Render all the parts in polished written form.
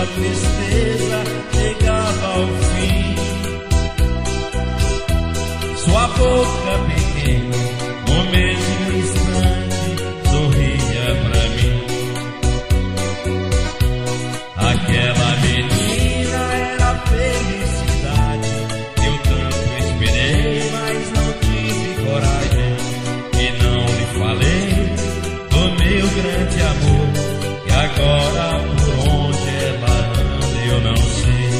sua tristeza chegava ao fim. Sua boca pequena, no mesmo instante, sorria pra mim. Aquela menina era a felicidade que eu tanto esperei, mas não tive coragem e não lhe falei do meu grande amor. E agora por onde ela anda eu não sei.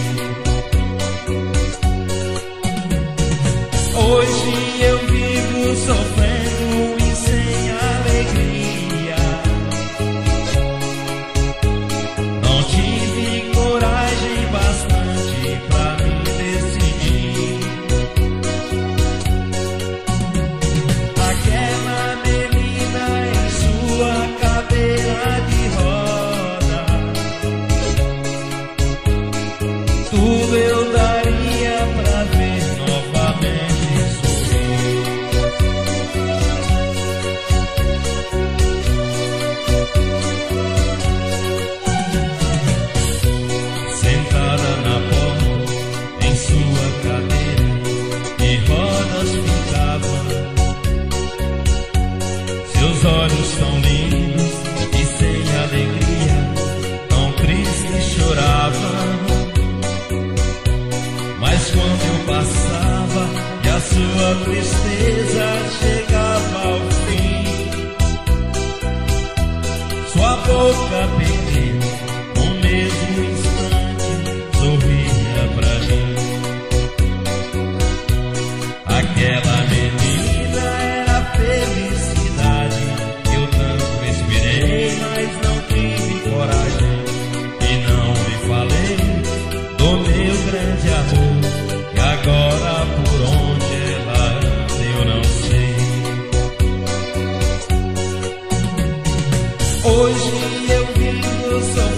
Hoje eu vivo sofrendo e sem alegria. Não tive coragem bastante pra me decidir. Aquela menina em sua cadeira de roda, tudo eu daria pra ver novamente. Sentada na porta, em sua cadeira, de rodas ficavam. Seus olhos tão lindos e sem alegria, tão tristes choravam. Mas quando eu passava e a sua tristeza chegava ao fim, sua boca pequena, no mesmo instante, sorria pra mim. Aquela menina era a felicidade que eu tanto esperei, mas não tive coragem e não lhe falei do meu grande amor. E agora por onde ela anda eu não sei. Hoje eu vivo sofrendo